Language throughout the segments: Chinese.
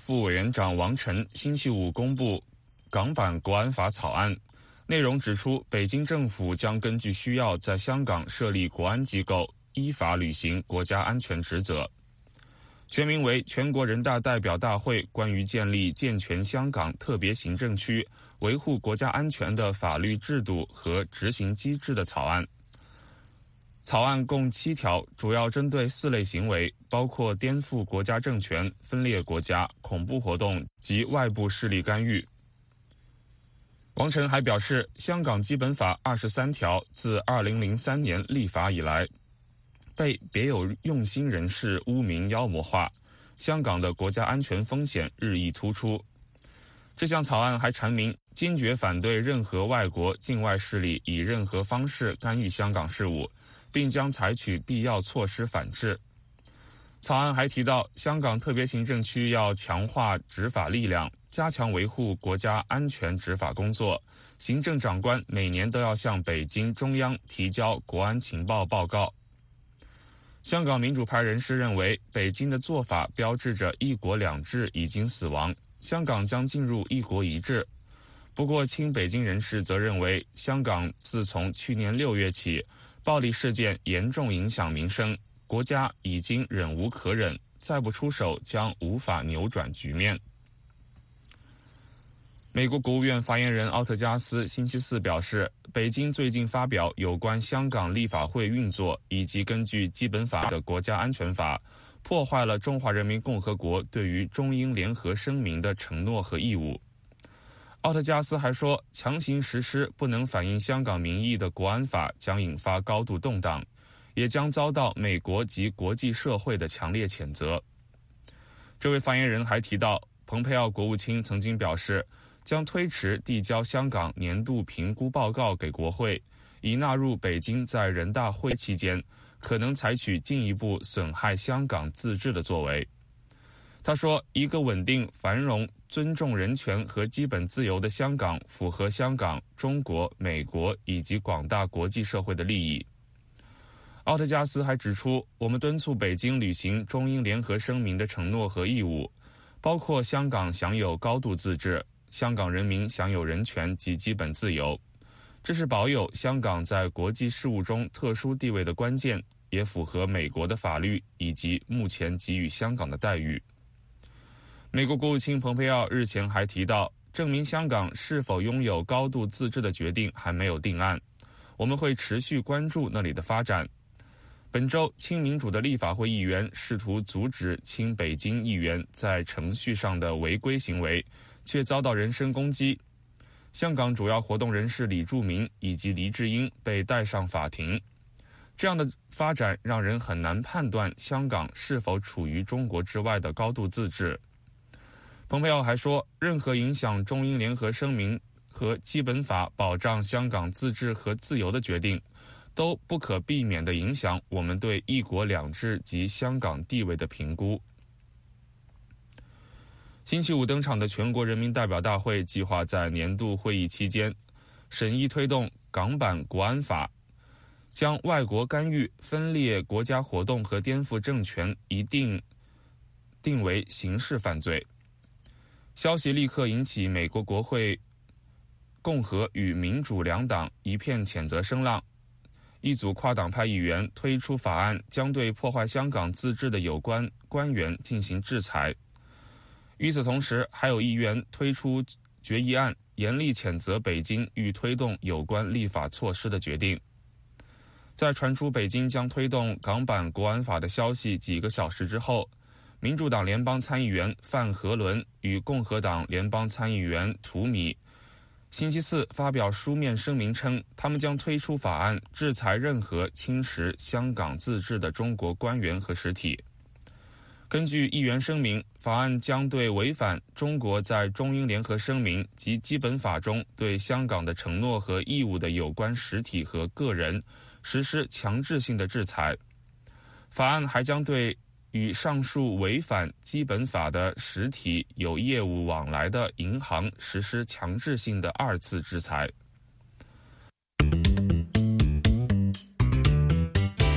副委员长王晨星期五公布港版国安法草案，内容指出，北京政府将根据需要在香港设立国安机构，依法履行国家安全职责。全名为《全国人大代表大会关于建立健全香港特别行政区维护国家安全的法律制度和执行机制》的草案。草案共7条，主要针对4类行为，包括颠覆国家政权、分裂国家、恐怖活动及外部势力干预。王晨还表示，香港基本法23条自2003年立法以来，被别有用心人士污名妖魔化，香港的国家安全风险日益突出。这项草案还阐明，坚决反对任何外国境外势力以任何方式干预香港事务，并将采取必要措施反制。草案还提到，香港特别行政区要强化执法力量，加强维护国家安全执法工作。行政长官每年都要向北京中央提交国安情报报告。香港民主派人士认为，北京的做法标志着一国两制已经死亡，香港将进入一国一制。不过，亲北京人士则认为，香港自从去年6月起，暴力事件严重影响民生，国家已经忍无可忍，再不出手将无法扭转局面。美国国务院发言人奥特加斯星期四表示，北京最近发表有关香港立法会运作以及根据基本法的国家安全法，破坏了中华人民共和国对于中英联合声明的承诺和义务。奥特加斯还说，强行实施不能反映香港民意的国安法将引发高度动荡，也将遭到美国及国际社会的强烈谴责。这位发言人还提到，蓬佩奥国务卿曾经表示，将推迟递交香港年度评估报告给国会，以纳入北京在人大会期间可能采取进一步损害香港自治的作为。他说，一个稳定、繁荣、尊重人权和基本自由的香港符合香港、中国、美国以及广大国际社会的利益。奥特加斯还指出，我们敦促北京履行中英联合声明的承诺和义务，包括香港享有高度自治，香港人民享有人权及基本自由，这是保有香港在国际事务中特殊地位的关键，也符合美国的法律以及目前给予香港的待遇。美国国务卿蓬佩奥日前还提到，证明香港是否拥有高度自治的决定还没有定案，我们会持续关注那里的发展。本周，亲民主的立法会议员试图阻止亲北京议员在程序上的违规行为，却遭到人身攻击。香港主要活动人士李柱铭以及黎智英被带上法庭。这样的发展让人很难判断香港是否处于中国之外的高度自治。蓬佩奥还说，任何影响中英联合声明和基本法保障香港自治和自由的决定，都不可避免地影响我们对一国两制及香港地位的评估。星期五登场的全国人民代表大会计划在年度会议期间审议推动港版国安法，将外国干预、分裂国家活动和颠覆政权定为刑事犯罪。消息立刻引起美国国会共和与民主两党一片谴责声浪。一组跨党派议员推出法案，将对破坏香港自治的有关官员进行制裁。与此同时，还有议员推出决议案，严厉谴责北京欲推动有关立法措施的决定。在传出北京将推动港版国安法的消息几个小时之后，民主党联邦参议员范和伦与共和党联邦参议员图米星期四发表书面声明称，他们将推出法案，制裁任何侵蚀香港自治的中国官员和实体。根据议员声明，法案将对违反中国在中英联合声明及基本法中对香港的承诺和义务的有关实体和个人实施强制性的制裁。法案还将对与上述违反基本法的实体有业务往来的银行实施强制性的2次制裁。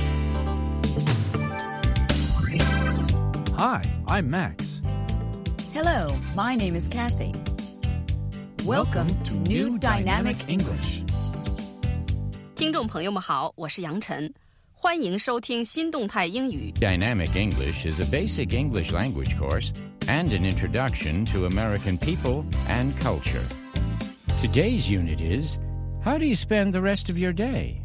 Hi, I'm Max. Hello, my name is Kathy. Welcome to New Dynamic English. 听众朋友们好，我是杨晨，欢迎收听新动态英语。 Dynamic English is a basic English language course and an introduction to American people and culture. Today's unit is, how do you spend the rest of your day?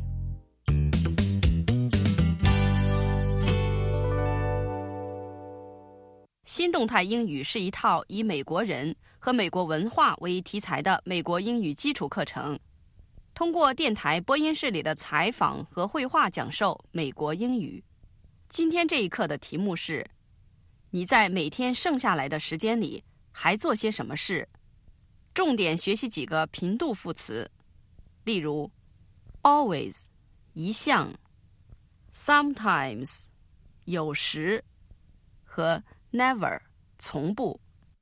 新动态英语是一套以美国人和美国文化为题材的美国英语基础课程，通过电台播音室里的采访和绘画讲授美国英语。今天这一课的题目是：你在每天剩下来的时间里还做些什么事？重点学习几个频度副词，例如 always 一向 sometimes 有时和 never 从不。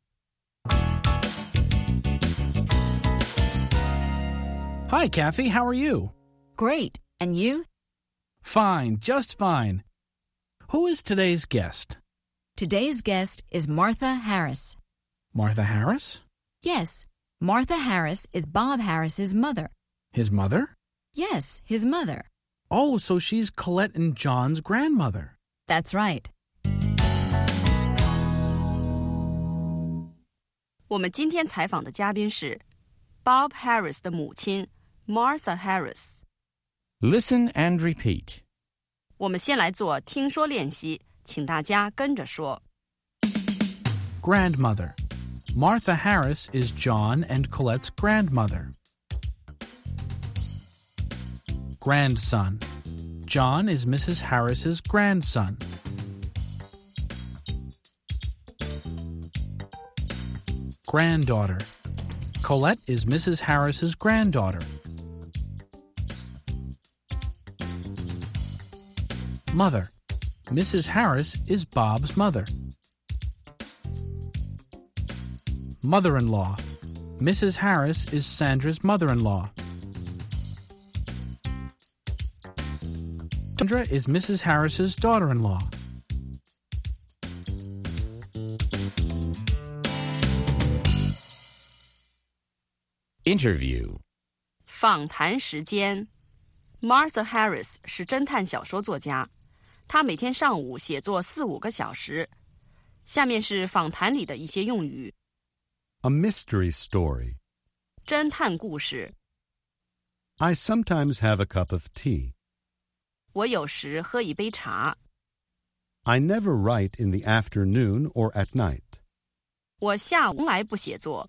Hi, Kathy. How are you? Great. And you? Fine, just fine. Who is today's guest? Today's guest is Martha Harris. Martha Harris? Yes, Martha Harris is Bob Harris's mother. His mother? Yes, his mother. Oh, so she's Colette and John's grandmother. That's right. 我们今天采访的嘉宾是 Bob Harris 的母亲 Martha Harris。 Listen and repeat. 我们先来做听说练习，请大家跟着说。 Grandmother. Martha Harris is John and Colette's grandmother. Grandson. John is Mrs. Harris's grandson. Granddaughter. Colette is Mrs. Harris's granddaughter. Mother. Mrs. Harris is Bob's mother. Mother-in-law. Mrs. Harris is Sandra's mother-in-law. Sandra is Mrs. Harris's daughter-in-law. Interview. 访谈时间。 Martha Harris 是侦探小说作家，她每天上午写作4-5个小时。下面是访谈里的一些用语。 A mystery story. 侦探故事。 I sometimes have a cup of tea. 我有时喝一杯茶。 I never write in the afternoon or at night. 我下午从来不写作。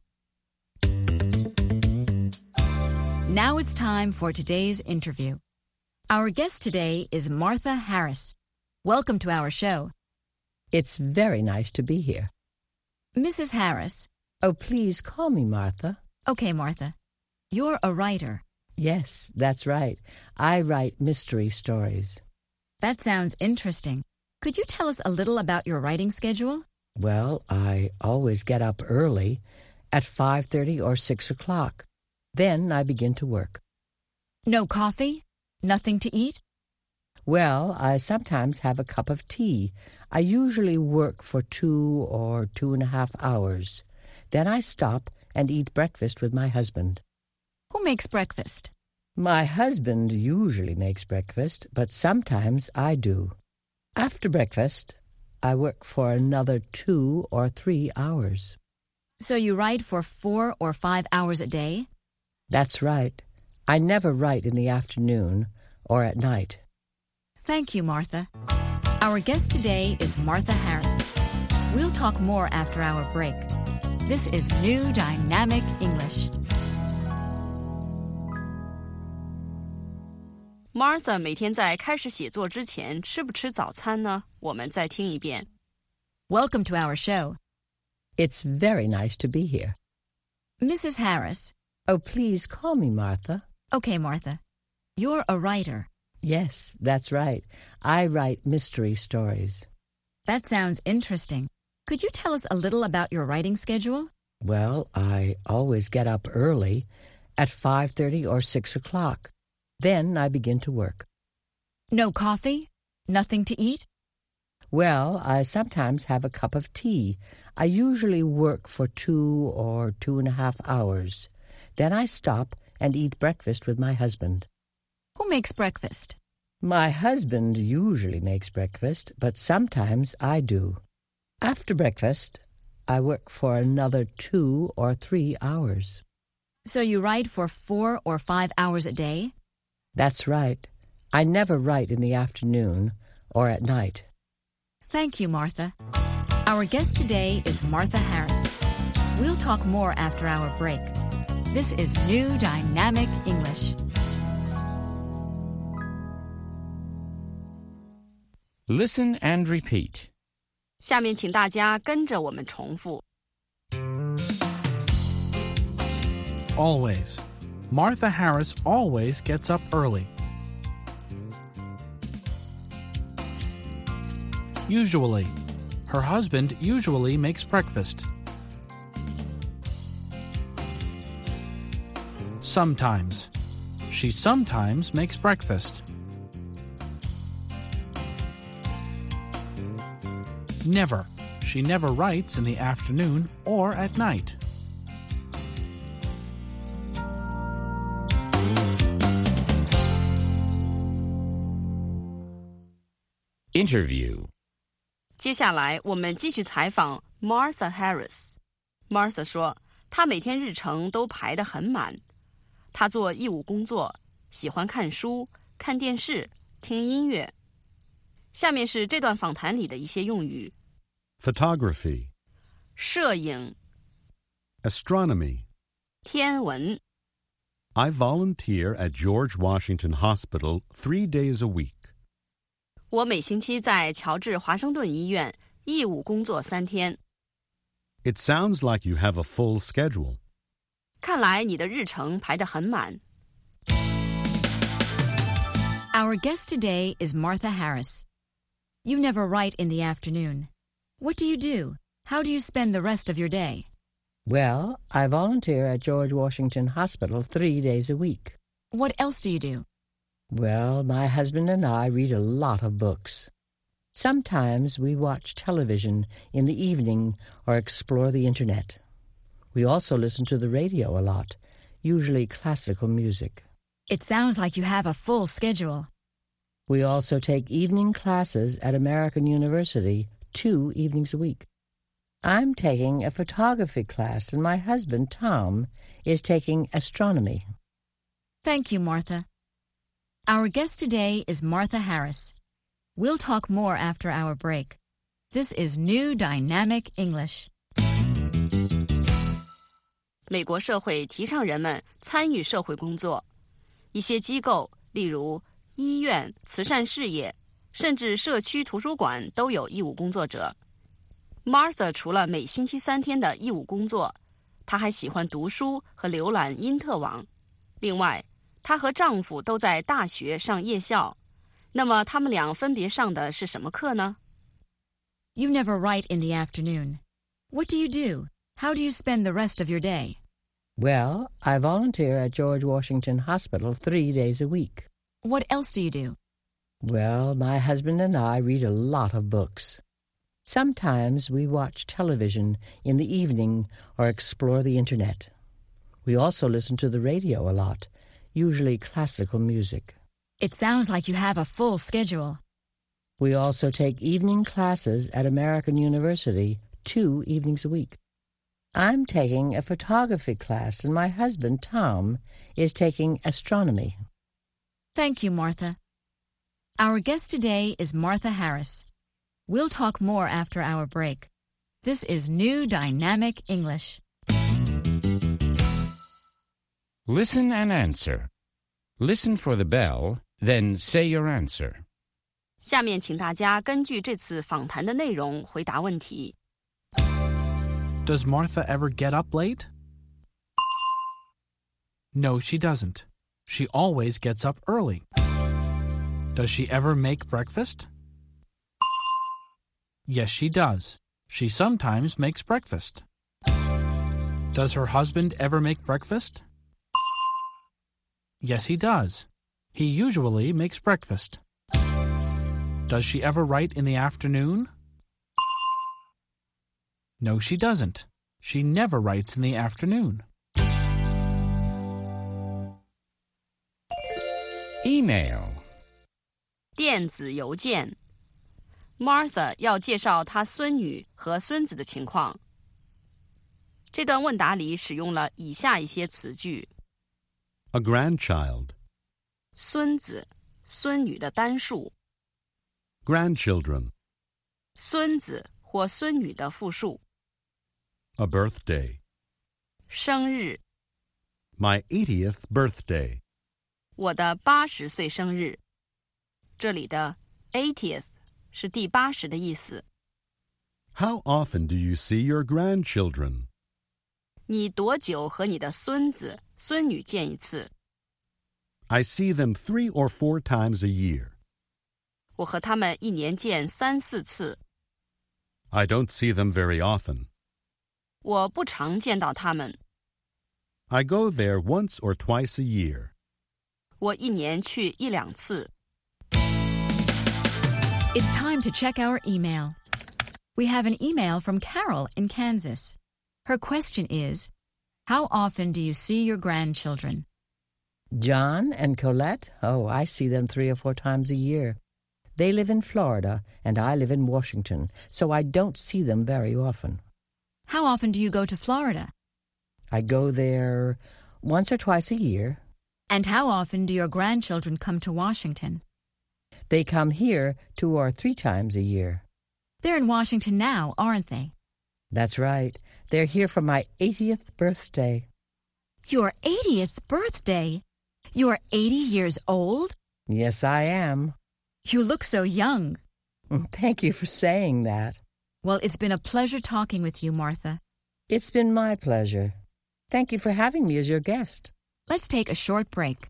Now it's time for today's interview. Our guest today is Martha Harris. Welcome to our show. It's very nice to be here. Mrs. Harris. Oh, please call me Martha. Okay, Martha. You're a writer. Yes, that's right. I write mystery stories. That sounds interesting. Could you tell us a little about your writing schedule? Well, I always get up early at 5:30 or 6 o'clock. Then I begin to work. No coffee? Nothing to eat? Well, I sometimes have a cup of tea. I usually work for 2 or 2.5 hours. Then I stop and eat breakfast with my husband. Who makes breakfast? My husband usually makes breakfast, but sometimes I do. After breakfast, I work for another 2 or 3 hours. So you write for 4 or 5 hours a day? That's right. I never write in the afternoon or at night. Thank you, Martha. Our guest today is Martha Harris. We'll talk more after our break. This is New Dynamic English. Martha 每天在开始写作之前吃不吃早餐呢？我们再听一遍。 Welcome to our show. It's very nice to be here. Mrs. Harris. Oh, please call me Martha. Okay, Martha. You're a writer. Yes, that's right. I write mystery stories. That sounds interesting. Could you tell us a little about your writing schedule? Well, I always get up early at 5:30 or 6 o'clock. Then I begin to work. No coffee? Nothing to eat? Well, I sometimes have a cup of tea. I usually work for 2 or 2.5 hours. Then I stop and eat breakfast with my husband. Who makes breakfast? My husband usually makes breakfast, but sometimes I do. After breakfast, I work for another 2 or 3 hours. So you write for 4 or 5 hours a day? That's right. I never write in the afternoon or at night. Thank you, Martha. Our guest today is Martha Harris. We'll talk more after our break. This is New Dynamic English. Listen and repeat. 下面请大家跟着我们重复。 Always. Martha Harris always gets up early. Usually. Her husband usually makes breakfast. Sometimes. She sometimes makes breakfast. Never. She never writes in the afternoon or at night. Interview. 接下来我们继续采访 Martha Harris。Martha 说，她每天日程都排得很满。她做义务工作，喜欢看书、看电视、听音乐。下面是这段访谈里的一些用语。 Photography, 摄影、 astronomy. 天文。 I volunteer at George Washington Hospital 3 days a week. 我每星期在乔治华盛顿医院义务工作3天。 It sounds like you have a full schedule. 看来你的日程排得很满。 Our guest today is Martha Harris. You never write in the afternoon. What do you do? How do you spend the rest of your day? Well, I volunteer at George Washington Hospital 3 days a week. What else do you do? Well, my husband and I read a lot of books. Sometimes we watch television in the evening or explore the internet. We also listen to the radio a lot, usually classical music. It sounds like you have a full schedule. We also take evening classes at American University 2 evenings a week. I'm taking a photography class, and my husband, Tom, is taking astronomy. Thank you, Martha. Our guest today is Martha Harris. We'll talk more after our break. This is New Dynamic English. 美国社会提倡人们参与社会工作，一些机构，例如医院、慈善事业，甚至社区图书馆都有义务工作者。Martha 除了每星期3天的义务工作，她还喜欢读书和浏览因特网。另外，她和丈夫都在大学上夜校。那么他们俩分别上的是什么课呢？ You never write in the afternoon. What do you do? How do you spend the rest of your day? Well, I volunteer at George Washington Hospital 3 days a week. What else do you do? Well, my husband and I read a lot of books. Sometimes we watch television in the evening or explore the internet. We also listen to the radio a lot, usually classical music. It sounds like you have a full schedule. We also take evening classes at American University 2 evenings a week. I'm taking a photography class, and my husband, Tom, is taking astronomy. Thank you, Martha. Our guest today is Martha Harris. We'll talk more after our break. This is New Dynamic English. Listen and answer. Listen for the bell, then say your answer. 下面请大家根据这次访谈的内容回答问题。 Does Martha ever get up late? No, she doesn't. She always gets up early. Does she ever make breakfast? Yes, she does. She sometimes makes breakfast. Does her husband ever make breakfast? Yes, he does. He usually makes breakfast. Does she ever write in the afternoon? No, she doesn't. She never writes in the afternoon. Email. 电子邮件。Martha 要介绍她孙女和孙子的情况。这段问答里使用了以下一些词句： A grandchild. 孙子、孙女的单数， Grandchildren. 孙子或孙女的复数， A birthday. 生日， My 80th birthday. 我的80岁生日。这里的 80th 是第80的意思。 How often do you see your grandchildren? 你多久和你的孙子、孙女见一次？ I see them 3 or 4 times a year. 我和他们一年见3、4次。 I don't see them very often. 我不常见到他们。 I go there once or twice a year. 我一年去1、2次。 It's time to check our email. We have an email from Carol in Kansas. Her question is, how often do you see your grandchildren? John and Colette? Oh, I see them 3 or 4 times a year. They live in Florida, and I live in Washington, so I don't see them very often. How often do you go to Florida? I go there once or twice a year. And how often do your grandchildren come to Washington? They come here 2 or 3 times a year. They're in Washington now, aren't they? That's right. They're here for my 80th birthday. Your 80th birthday? You're 80 years old? Yes, I am. You look so young. Thank you for saying that. Well, it's been a pleasure talking with you, Martha. It's been my pleasure. Thank you for having me as your guest. Let's take a short break.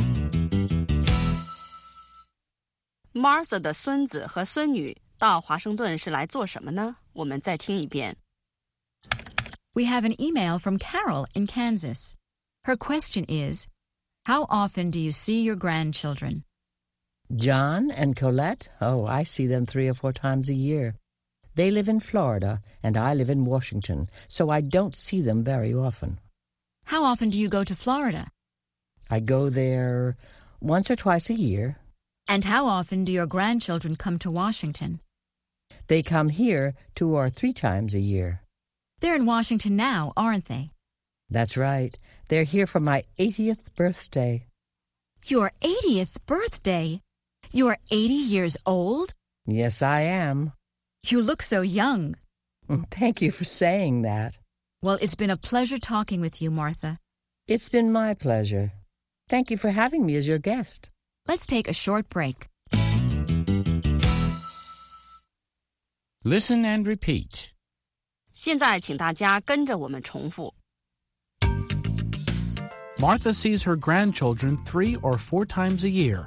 Martha 的孙子和孙女到华盛顿是来做什么呢？我们再听一遍。 We have an email from Carol in Kansas. Her question is, how often do you see your grandchildren? John and Colette? Oh, I see them 3 or 4 times a year. They live in Florida, and I live in Washington, so I don't see them very often. How often do you go to Florida? I go there once or twice a year. And how often do your grandchildren come to Washington? They come here 2 or 3 times a year. They're in Washington now, aren't they? That's right. They're here for my 80th birthday. Your 80th birthday? You're 80 years old? Yes, I am. You look so young. Thank you for saying that. Well, it's been a pleasure talking with you, Martha. It's been my pleasure. Thank you for having me as your guest. Let's take a short break. Listen and repeat. 现在请大家跟着我们重复。 Martha sees her grandchildren 3 or 4 times a year.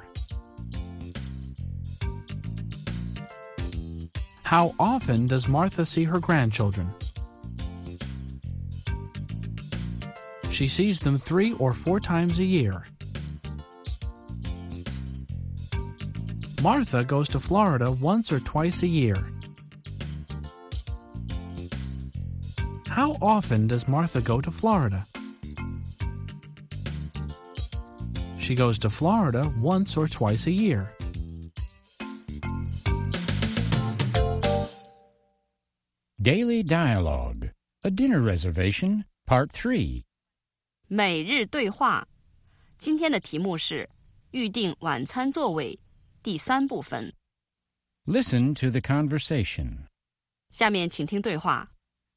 How often does Martha see her grandchildren? She sees them 3 or 4 times a year. Martha goes to Florida once or twice a year. How often does Martha go to Florida? She goes to Florida once or twice a year. Daily Dialogue. A Dinner Reservation, Part 3. 每日对话。今天的题目是预定晚餐座位第3部分。 Listen to the conversation. 下面请听对话。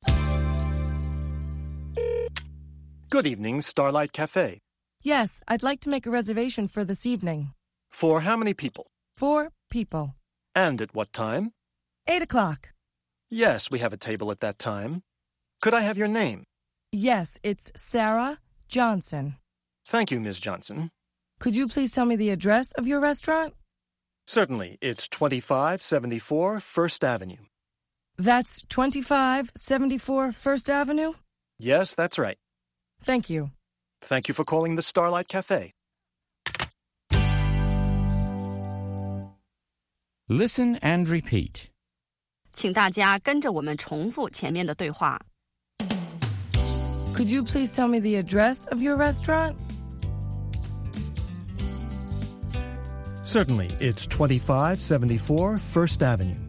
Good evening, Starlight Cafe. Yes, I'd like to make a reservation for this evening. For how many people? 4 people. And at what time? 8 o'clock. Yes, we have a table at that time. Could I have your name? Yes, it's Sarah Johnson. Thank you, Ms. Johnson. Could you please tell me the address of your restaurant? Certainly, it's 2574 First Avenue. That's 2574 First Avenue? Yes, that's right. Thank you. Thank you for calling the Starlight Cafe. Listen and repeat. 请大家跟着我们重复前面的对话。 Could you please tell me the address of your restaurant? Certainly. It's 2574 First Avenue.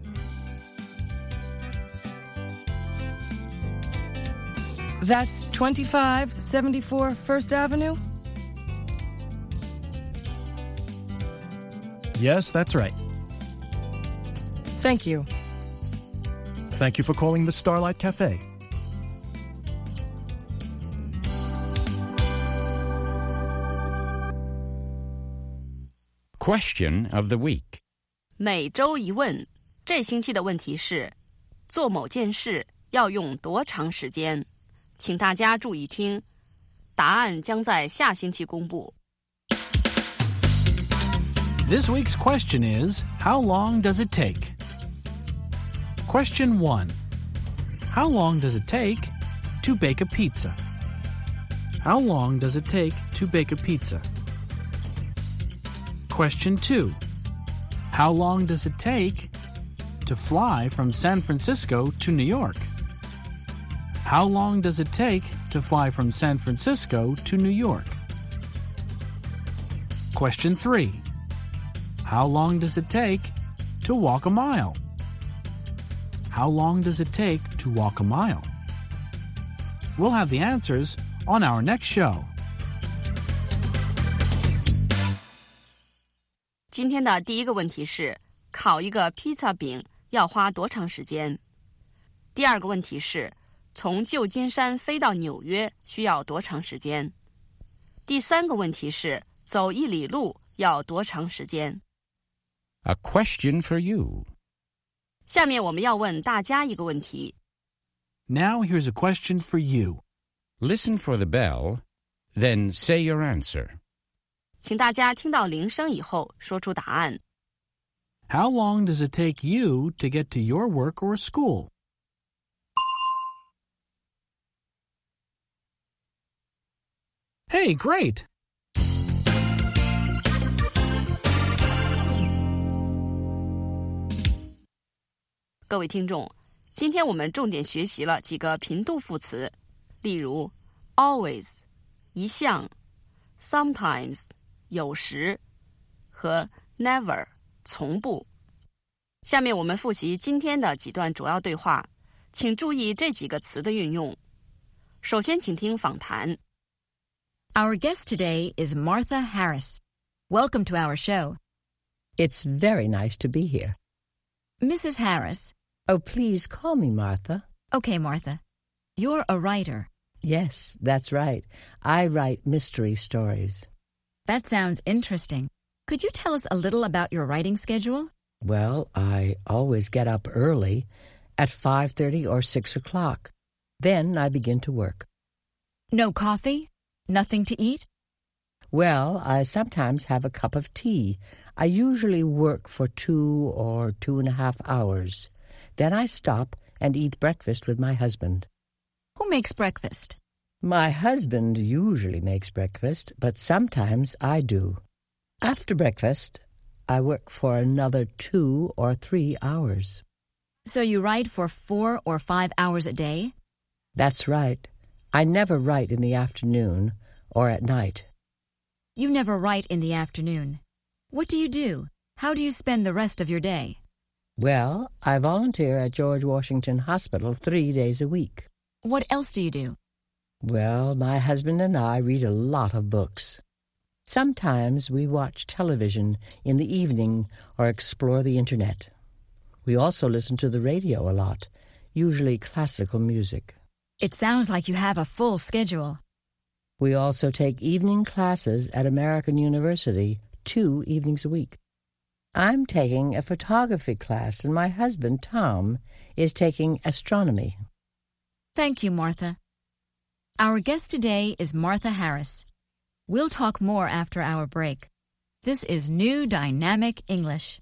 That's 2574 First Avenue? Yes, that's right. Thank you. Thank you for calling the Starlight Cafe. Question of the week. 每周一问，这星期的问题是：做某件事要用多长时间？请大家注意听，答案将在下星期公布。 This week's question is, how long does it take? Question 1. How long does it take to bake a pizza? How long does it take to bake a pizza? Question 2. How long does it take to fly from San Francisco to New York? How long does it take to fly from San Francisco to New York? Question 3. How long does it take to walk a mile? How long does it take to walk a mile? We'll have the answers on our next show. 今天的第一个问题是：烤一个披萨饼要花多长时间？第二个问题是：从旧金山飞到纽约需要多长时间？第三个问题是：走1里路要多长时间？ A question for you. 下面我们要问大家一个问题。 Now here's a question for you. Listen for the bell, then say your answer. 请大家听到铃声以后说出答案。 How long does it take you to get to your work or school? Hey, great! 各位听众，今天我们重点学习了几个频度副词，例如 always 一向、sometimes 有时和 never 从不。下面我们复习今天的几段主要对话，请注意这几个词的运用。首先请听访谈。 Our guest today is Martha Harris. Welcome to our show. It's very nice to be here. Mrs. Harris. Oh, please call me Martha. Okay, Martha. You're a writer. Yes, that's right. I write mystery stories. That sounds interesting. Could you tell us a little about your writing schedule? Well, I always get up early at 5:30 or 6 o'clock. Then I begin to work. No coffee? Nothing to eat? Well, I sometimes have a cup of tea. I usually work for 2 or 2.5 hours. Then I stop and eat breakfast with my husband. Who makes breakfast? My husband usually makes breakfast, but sometimes I do. After breakfast, I work for another 2 or 3 hours. So you write for 4 or 5 hours a day? That's right. I never write in the afternoon or at night. You never write in the afternoon. What do you do? How do you spend the rest of your day? Well, I volunteer at George Washington Hospital 3 days a week. What else do you do? Well, my husband and I read a lot of books. Sometimes we watch television in the evening or explore the internet. We also listen to the radio a lot, usually classical music. It sounds like you have a full schedule. We also take evening classes at American University 2 evenings a week. I'm taking a photography class, and my husband, Tom, is taking astronomy. Thank you, Martha. Our guest today is Martha Harris. We'll talk more after our break. This is New Dynamic English.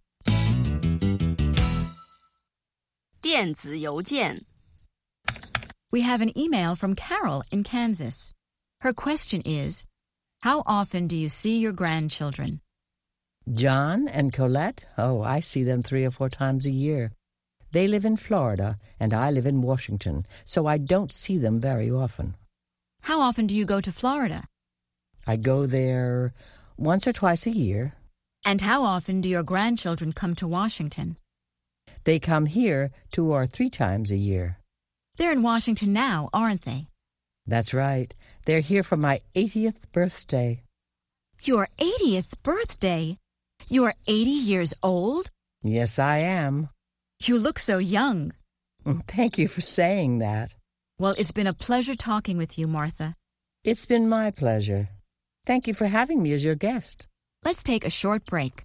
电子邮件。 We have an email from Carol in Kansas. Her question is, how often do you see your grandchildren? John and Colette? Oh, I see them 3 or 4 times a year. They live in Florida, and I live in Washington, so I don't see them very often. How often do you go to Florida? I go there once or twice a year. And how often do your grandchildren come to Washington? They come here 2 or 3 times a year. They're in Washington now, aren't they? That's right. They're here for my 80th birthday. Your 80th birthday? You are 80 years old? Yes, I am. You look so young. Thank you for saying that. Well, it's been a pleasure talking with you, Martha. It's been my pleasure. Thank you for having me as your guest. Let's take a short break.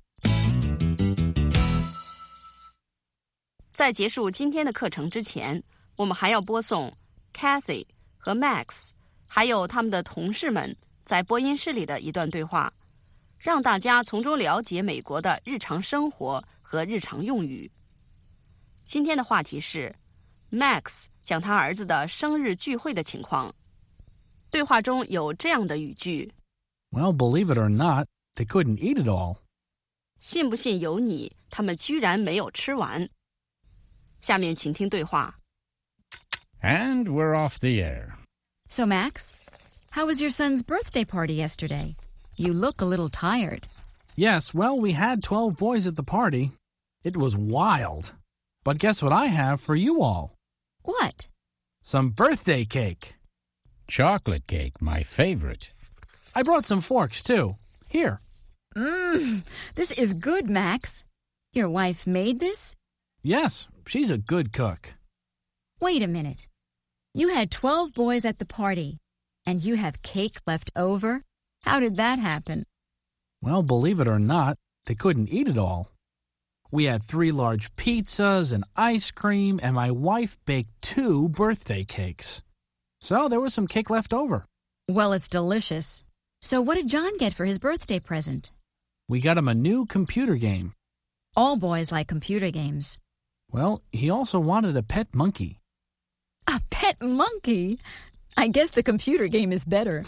在结束今天的课程之前，我们还要播送 Kathy 和 Max 还有他们的同事们在播音室里的一段对话，让大家从中了解美国的日常生活和日常用语。今天的话题是 Max 讲他儿子的生日聚会的情况。对话中有这样的语句 Well, believe it or not, they couldn't eat it all. 信不信由你，他们居然没有吃完。下面请听对话。 And we're off the air. So, Max, how was your son's birthday party yesterday? You look a little tired. Yes, well, we had 12 boys at the party. It was wild. But guess what I have for you all? What? Some birthday cake. Chocolate cake, my favorite. I brought some forks, too. Here. This is good, Max. Your wife made this? Yes, she's a good cook. Wait a minute. You had 12 boys at the party, and you have cake left over? How did that happen? Well, believe it or not, they couldn't eat it all. We had 3 large pizzas and ice cream, and my wife baked 2 birthday cakes. So there was some cake left over. Well, it's delicious. So what did John get for his birthday present? We got him a new computer game. All boys like computer games. Well, he also wanted a pet monkey. A pet monkey? I guess the computer game is better.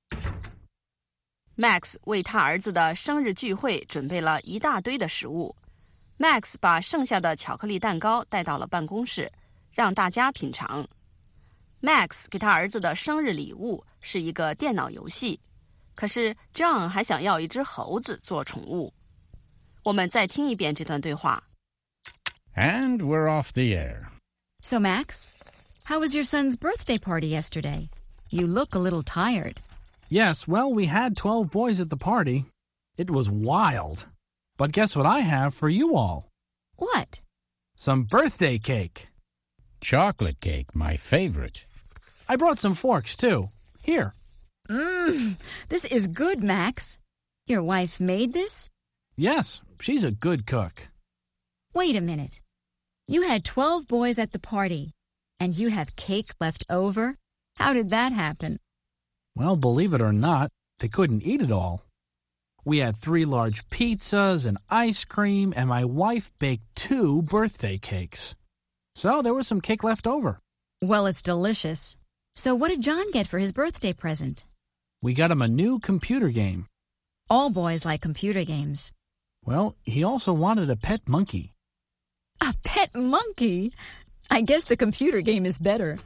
Max 为他儿子的生日聚会准备了一大堆的食物。Max 把剩下的巧克力蛋糕带到了办公室，让大家品尝。Max 给他儿子的生日礼物是一个电脑游戏，可是 John 还想要一只猴子做宠物。我们再听一遍这段对话。 And we're off the air. So, Max, how was your son's birthday party yesterday? You look a little tired. Yes, well, we had 12 boys at the party. It was wild. But guess what I have for you all? What? Some birthday cake. Chocolate cake, my favorite. I brought some forks, too. Here. This is good, Max. Your wife made this? Yes, she's a good cook. Wait a minute. You had 12 boys at the party, and you have cake left over? How did that happen? Well, believe it or not, they couldn't eat it all. We had 3 large pizzas and ice cream, and my wife baked 2 birthday cakes. So there was some cake left over. Well, it's delicious. So what did John get for his birthday present? We got him a new computer game. All boys like computer games. Well, he also wanted a pet monkey. A pet monkey? I guess the computer game is better.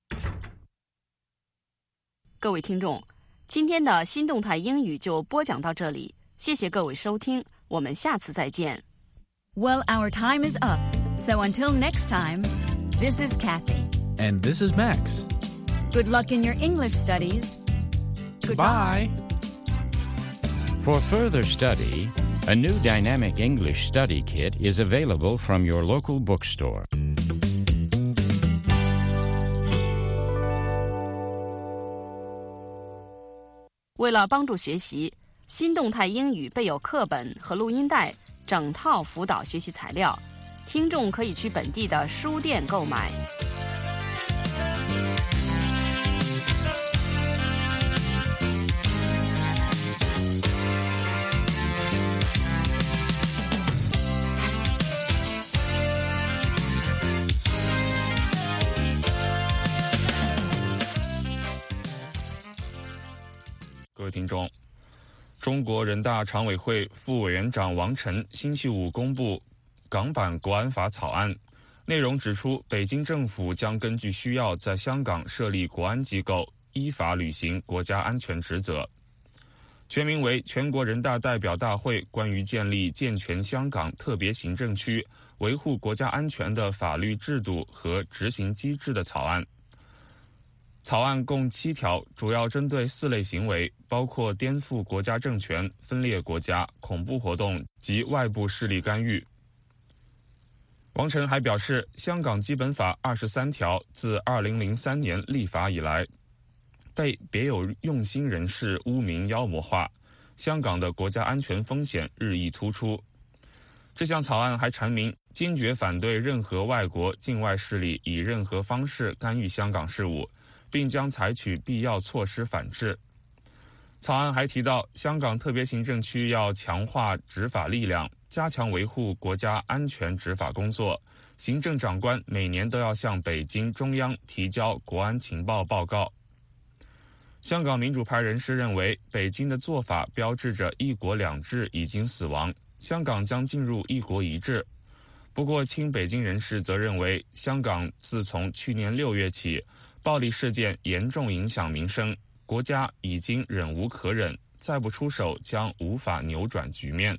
各位听众，今天的新动态英语就播讲到这里，谢谢各位收听，我们下次再见。 Well, our time is up. So until next time, this is Kathy. And this is Max. Good luck in your English studies. Goodbye. For further study, a new dynamic English study kit is available from your local bookstore. 为了帮助学习，新动态英语备有课本和录音带整套辅导学习材料，听众可以去本地的书店购买。 各位听众， 中国人大常委会副委员长王晨星期五公布港版国安法草案，内容指出，北京政府将根据需要在香港设立国安机构，依法履行国家安全职责。全名为《全国人大代表大会关于建立健全香港特别行政区维护国家安全的法律制度和执行机制》的草案。草案共7条，主要针对4类行为，包括颠覆国家政权、分裂国家、恐怖活动及外部势力干预。王晨还表示，香港基本法23条自2003年立法以来，被别有用心人士污名妖魔化，香港的国家安全风险日益突出。这项草案还阐明，坚决反对任何外国境外势力以任何方式干预香港事务，并将采取必要措施反制。草案还提到，香港特别行政区要强化执法力量，加强维护国家安全执法工作。行政长官每年都要向北京中央提交国安情报报告。香港民主派人士认为，北京的做法标志着一国两制已经死亡，香港将进入一国一制。不过，亲北京人士则认为，香港自从去年6月起，暴力事件严重影响民生，国家已经忍无可忍，再不出手将无法扭转局面。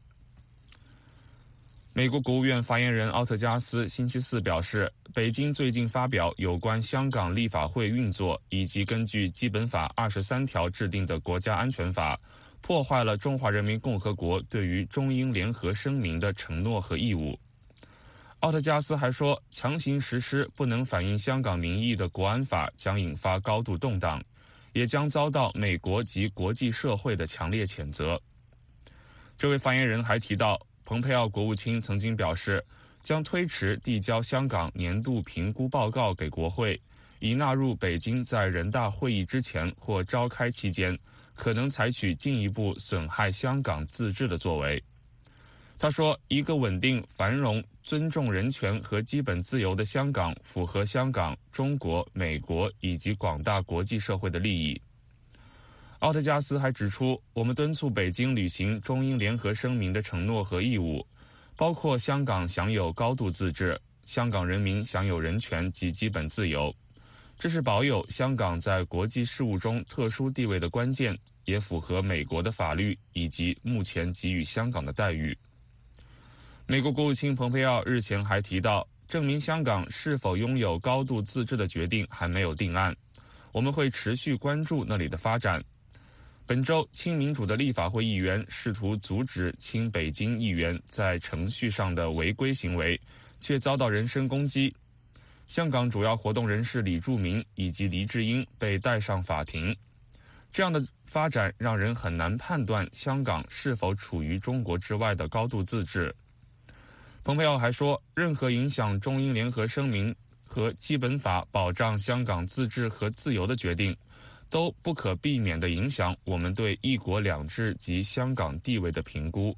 美国国务院发言人奥特加斯星期四表示，北京最近发表有关香港立法会运作以及根据基本法23条制定的国家安全法，破坏了中华人民共和国对于中英联合声明的承诺和义务。奥特加斯还说，强行实施不能反映香港民意的国安法将引发高度动荡，也将遭到美国及国际社会的强烈谴责。这位发言人还提到，蓬佩奥国务卿曾经表示，将推迟递交香港年度评估报告给国会，以纳入北京在人大会议之前或召开期间可能采取进一步损害香港自治的作为。他说，一个稳定、繁荣、尊重人权和基本自由的香港符合香港、中国、美国以及广大国际社会的利益。奥特加斯还指出，我们敦促北京履行中英联合声明的承诺和义务，包括香港享有高度自治，香港人民享有人权及基本自由。这是保有香港在国际事务中特殊地位的关键，也符合美国的法律以及目前给予香港的待遇。美国国务卿蓬佩奥日前还提到，证明香港是否拥有高度自治的决定还没有定案，我们会持续关注那里的发展。本周，亲民主的立法会议员试图阻止亲北京议员在程序上的违规行为，却遭到人身攻击。香港主要活动人士李柱铭以及黎智英被带上法庭。这样的发展让人很难判断香港是否处于中国之外的高度自治。蓬佩奥还说，任何影响中英联合声明和基本法保障香港自治和自由的决定，都不可避免地影响我们对一国两制及香港地位的评估。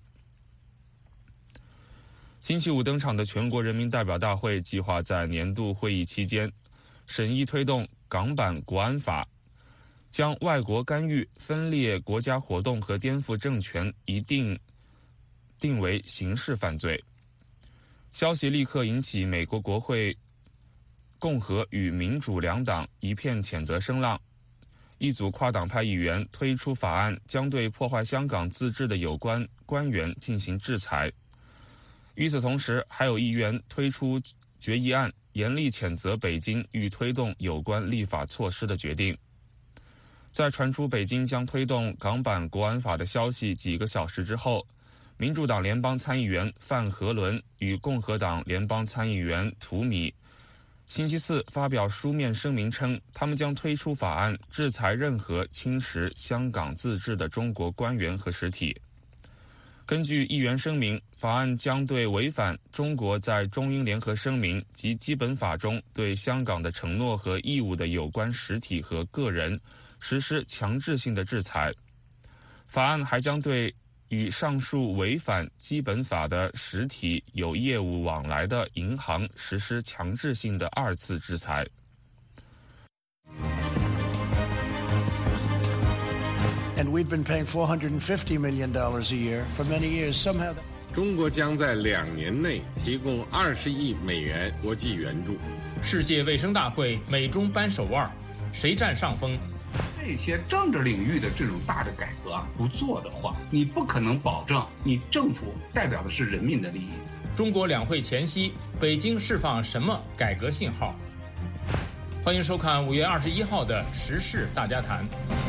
星期五登场的全国人民代表大会计划在年度会议期间审议推动港版国安法，将外国干预、分裂国家活动和颠覆政权定为刑事犯罪。消息立刻引起美国国会共和与民主两党一片谴责声浪。一组跨党派议员推出法案，将对破坏香港自治的有关官员进行制裁。与此同时，还有议员推出决议案，严厉谴责北京欲推动有关立法措施的决定。在传出北京将推动港版国安法的消息几个小时之后，民主党联邦参议员范和伦与共和党联邦参议员图米星期四发表书面声明称，他们将推出法案，制裁任何侵蚀香港自治的中国官员和实体。根据议员声明，法案将对违反中国在中英联合声明及基本法中对香港的承诺和义务的有关实体和个人实施强制性的制裁。法案还将对与上述违反基本法的实体有业务往来的银行实施强制性的2次制裁。 And we'd been paying $450 million a year for many years. Somehow, 中国将在2年内提供20亿美元国际援助。 世界卫生大会美中扳手腕，谁占上风？ 这些政治领域的这种大的改革啊，不做的话，你不可能保证你政府代表的是人民的利益。 中国两会前夕，北京释放什么改革信号？欢迎收看5月21号的《时事大家谈》。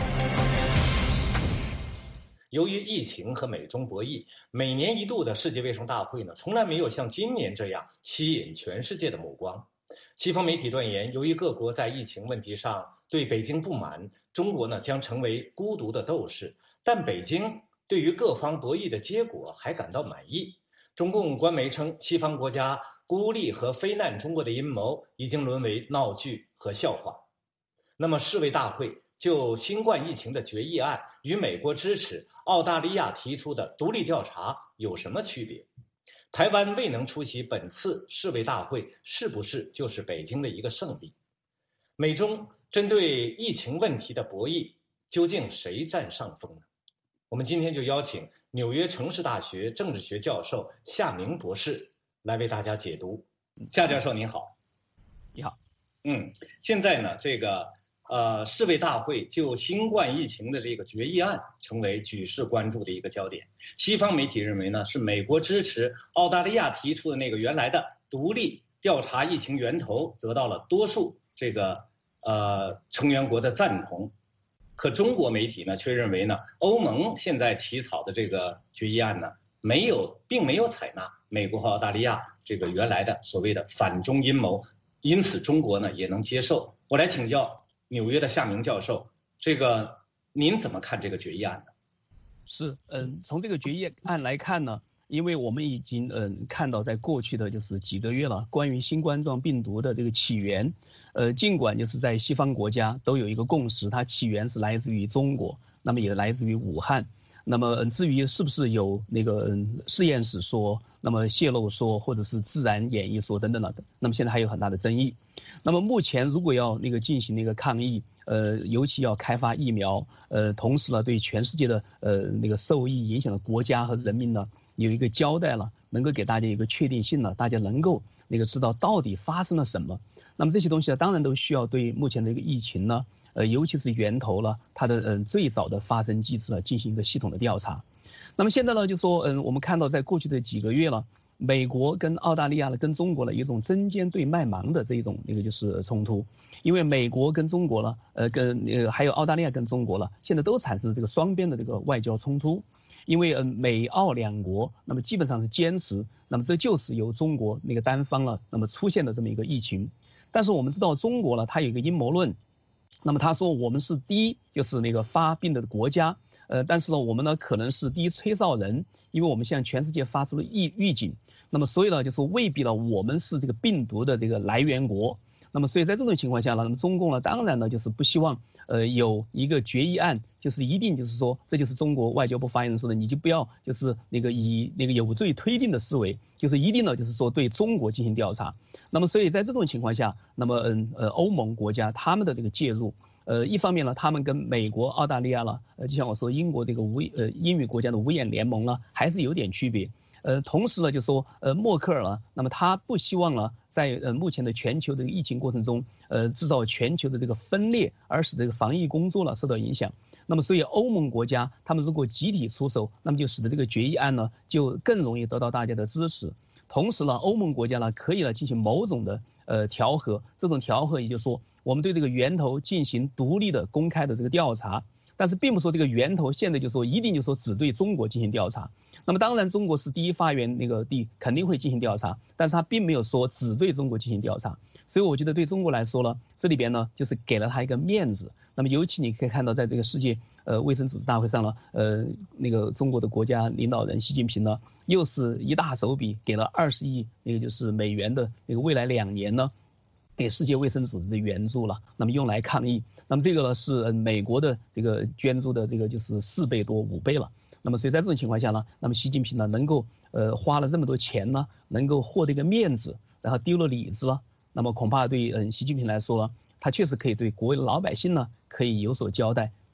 由于疫情和美中博弈，每年一度的世界卫生大会呢，从来没有像今年这样吸引全世界的目光。西方媒体断言，由于各国在疫情问题上对北京不满，中国呢将成为孤独的斗士。但北京对于各方博弈的结果还感到满意。中共官媒称，西方国家孤立和非难中国的阴谋已经沦为闹剧和笑话。那么世卫大会就新冠疫情的决议案与美国支持澳大利亚提出的独立调查有什么区别？台湾未能出席本次世卫大会，是不是就是北京的一个胜利？美中针对疫情问题的博弈，究竟谁占上风呢？我们今天就邀请纽约城市大学政治学教授夏明博士来为大家解读。夏教授您好。 你好。 现在呢，这个世卫大会就新冠疫情的这个决议案成为举世关注的一个焦点。西方媒体认为呢，是美国支持澳大利亚提出的那个原来的独立调查疫情源头得到了多数这个成员国的赞同。可中国媒体呢却认为呢，欧盟现在起草的这个决议案呢，并没有采纳美国和澳大利亚这个原来的所谓的反中阴谋，因此中国呢也能接受。我来请教纽约的夏明教授，这个您怎么看这个决议案呢？ 是，从这个决议案来看呢，因为我们已经看到在过去的就是几个月了，关于新冠状病毒的这个起源，尽管就是在西方国家都有一个共识，它起源是来自于中国，那么也来自于武汉。那么至于是不是有那个实验室说，那么泄露说，或者是自然演绎说等等的，那么现在还有很大的争议。那么目前如果要那个进行那个抗疫，尤其要开发疫苗，同时呢对全世界的那个受益影响的国家和人民呢有一个交代了，能够给大家一个确定性了，大家能够那个知道到底发生了什么。那么这些东西呢，当然都需要对目前的一个疫情呢，尤其是源头了，它的最早的发生机制呢，进行一个系统的调查。那么现在呢，就说我们看到在过去的几个月了，美国跟澳大利亚呢，跟中国呢，有一种针尖对麦芒的这一种那个就是冲突。因为美国跟中国呢，还有澳大利亚跟中国呢，现在都产生这个双边的这个外交冲突。因为美澳两国，那么基本上是坚持，那么这就是由中国那个单方了，那么出现的这么一个疫情。但是我们知道中国呢，它有一个阴谋论，那么他说我们是第一就是那个发病的国家，但是呢我们呢可能是第一吹哨人，因为我们向全世界发出了预警，那么所以呢就是未必呢我们是这个病毒的这个来源国。那么所以在这种情况下呢，那么中共呢当然呢就是不希望有一个决议案，就是一定就是说，这就是中国外交部发言人说的，你就不要就是那个以那个有罪推定的思维，就是一定呢就是说对中国进行调查。那么所以在这种情况下，那么欧盟国家他们的这个介入，一方面呢他们跟美国、澳大利亚了，就像我说英国这个英语国家的五眼联盟呢还是有点区别。同时呢就说默克尔呢，那么他不希望呢在目前的全球的疫情过程中制造全球的这个分裂，而使这个防疫工作呢受到影响。那么所以欧盟国家他们如果集体出手，那么就使得这个决议案呢就更容易得到大家的支持。同时呢欧盟国家呢可以呢进行某种的调和，这种调和也就是说我们对这个源头进行独立的公开的这个调查，但是并不说这个源头现在就说一定就说只对中国进行调查。那么当然中国是第一发源那个地，肯定会进行调查，但是他并没有说只对中国进行调查。所以我觉得对中国来说呢，这里边呢就是给了他一个面子。那么尤其你可以看到在这个世界卫生组织大会上呢，那个中国的国家领导人习近平呢又是一大手笔给了20亿那个就是美元的那个未来2年呢给世界卫生组织的援助了，那么用来抗疫。那么这个呢是美国的这个捐助的这个就是4倍多5倍了。那么所以在这种情况下呢，那么习近平呢能够花了这么多钱呢，能够获得一个面子，然后丢了里子了，那么恐怕对习近平来说呢，他确实可以对国内的老百姓呢可以有所交代。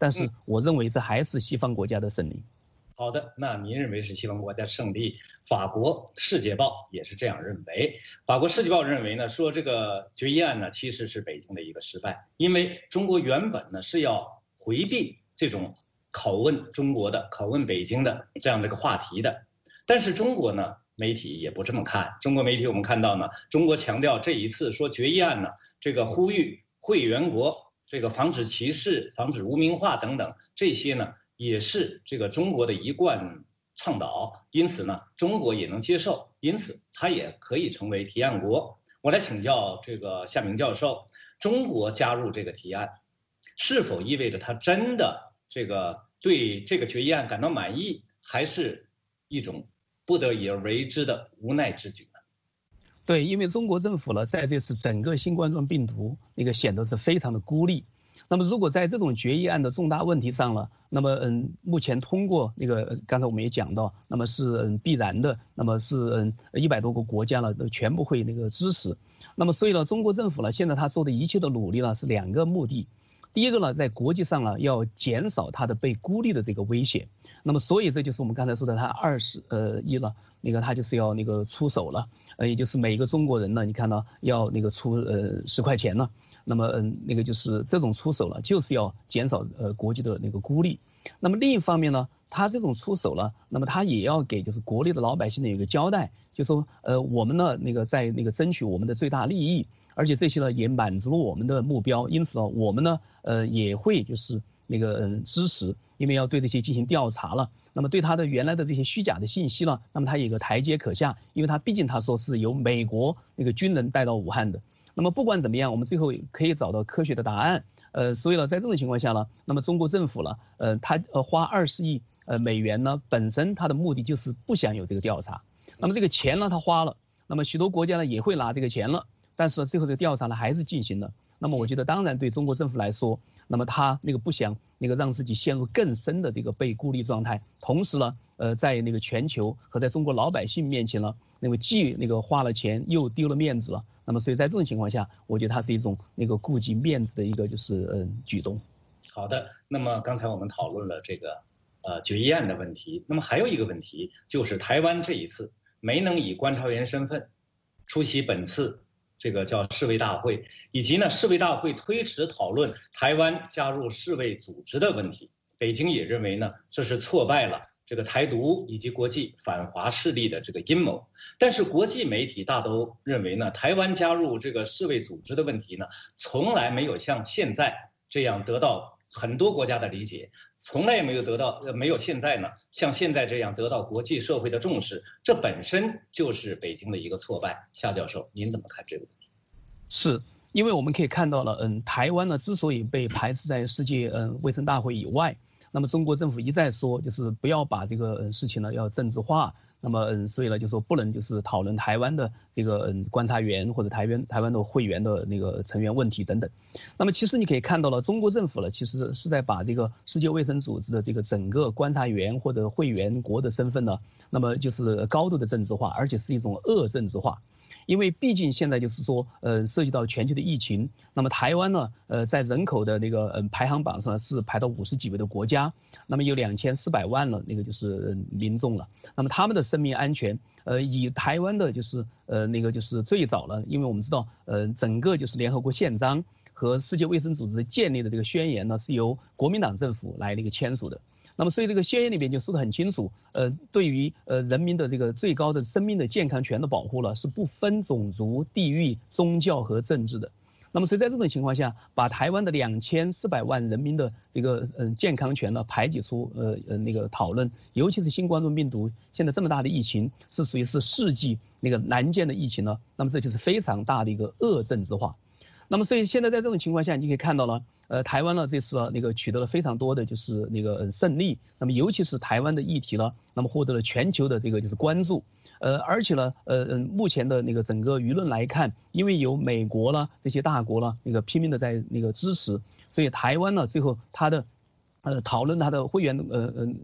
但是我认为这还是西方国家的胜利。 好的，那您认为是西方国家胜利？法国《世界报》也是这样认为。法国《世界报》认为呢，说这个决议案呢其实是北京的一个失败，因为中国原本呢是要回避这种拷问中国的、拷问北京的这样的一个话题的。但是中国呢媒体也不这么看，中国媒体我们看到呢，中国强调这一次说决议案呢，这个呼吁会员国这个防止歧视、防止污名化等等，这些呢也是这个中国的一贯倡导，因此呢，中国也能接受，因此它也可以成为提案国。我来请教这个夏明教授，中国加入这个提案，是否意味着它真的这个对这个决议案感到满意，还是一种不得已而为之的无奈之举呢？ 对，因为中国政府呢，在这次整个新冠状病毒显得是非常的孤立。那么如果在这种决议案的重大问题上了，那么目前通过刚才我们也讲到，那么是必然的，那么是100多个国家呢都全部会支持。那么所以呢，中国政府呢现在他做的一切的努力呢是2个目的。第一个呢，在国际上呢要减少它的被孤立的这个危险。那么所以这就是我们刚才说的，他20亿了，他就是要出手了，也就是每一个中国人呢，你看到要出10块钱呢。那么就是这种出手了，就是要减少国际的孤立。那么另一方面呢，他这种出手了，那么他也要给就是国内的老百姓的有一个交代，就说我们呢在争取我们的最大利益，而且这些呢也满足了我们的目标，因此呢我们呢也会就是支持，因为要对这些进行调查了。那么对他的原来的这些虚假的信息呢，那么他有个台阶可下，因为他毕竟他说是由美国军人带到武汉的。那么不管怎么样，我们最后可以找到科学的答案。所以呢，在这种情况下呢，那么中国政府呢，他花20亿美元呢，本身它的目的就是不想有这个调查。那么这个钱呢，他花了，那么许多国家呢也会拿这个钱了，但是最后这个调查呢还是进行了。那么我觉得，当然对中国政府来说，那么他不想让自己陷入更深的这个被孤立状态，同时呢，在全球和在中国老百姓面前呢，既花了钱又丢了面子了。那么，所以在这种情况下，我觉得它是一种顾及面子的一个举动。 好的，那么刚才我们讨论了这个决议案的问题，那么还有一个问题就是台湾这一次没能以观察员身份出席本次这个叫世卫大会，以及呢世卫大会推迟讨论台湾加入世卫组织的问题，北京也认为呢这是挫败了这个台独以及国际反华势力的这个阴谋。但是国际媒体大都认为呢，台湾加入这个世卫组织的问题呢，从来没有像现在这样得到很多国家的理解，从来也没有现在呢像现在这样得到国际社会的重视，这本身就是北京的一个挫败。夏教授，您怎么看这个问题？ 是因为我们可以看到了，台湾呢之所以被排斥在世界卫生大会以外，那么中国政府一再说，就是不要把这个事情呢要政治化。那么所以呢就说不能就是讨论台湾的这个观察员或者台湾的会员的成员问题等等。那么其实你可以看到了，中国政府呢其实是在把这个世界卫生组织的这个整个观察员或者会员国的身份呢，那么就是高度的政治化，而且是一种恶政治化。因为毕竟现在就是说，涉及到全球的疫情，那么台湾呢，在人口的排行榜上是排到50几位的国家，那么有2400万了，就是民众了。那么他们的生命安全，以台湾的就是就是最早了，因为我们知道，整个就是联合国宪章和世界卫生组织建立的这个宣言呢，是由国民党政府来签署的。那么所以这个宣言里面就说得很清楚，对于人民的这个最高的生命的健康权的保护了，是不分种族、地域、宗教和政治的。那么所以在这种情况下，把台湾的2400万人民的这个健康权呢排挤出讨论，尤其是新冠状病毒现在这么大的疫情，是属于是世纪难见的疫情呢，那么这就是非常大的一个恶政治化。那么所以现在在这种情况下，你可以看到了。台湾呢这次取得了非常多的就是胜利，那么尤其是台湾的议题呢，那么获得了全球的这个就是关注，而且呢目前的整个舆论来看，因为有美国了这些大国了拼命的在支持，所以台湾呢最后它的讨论它的会员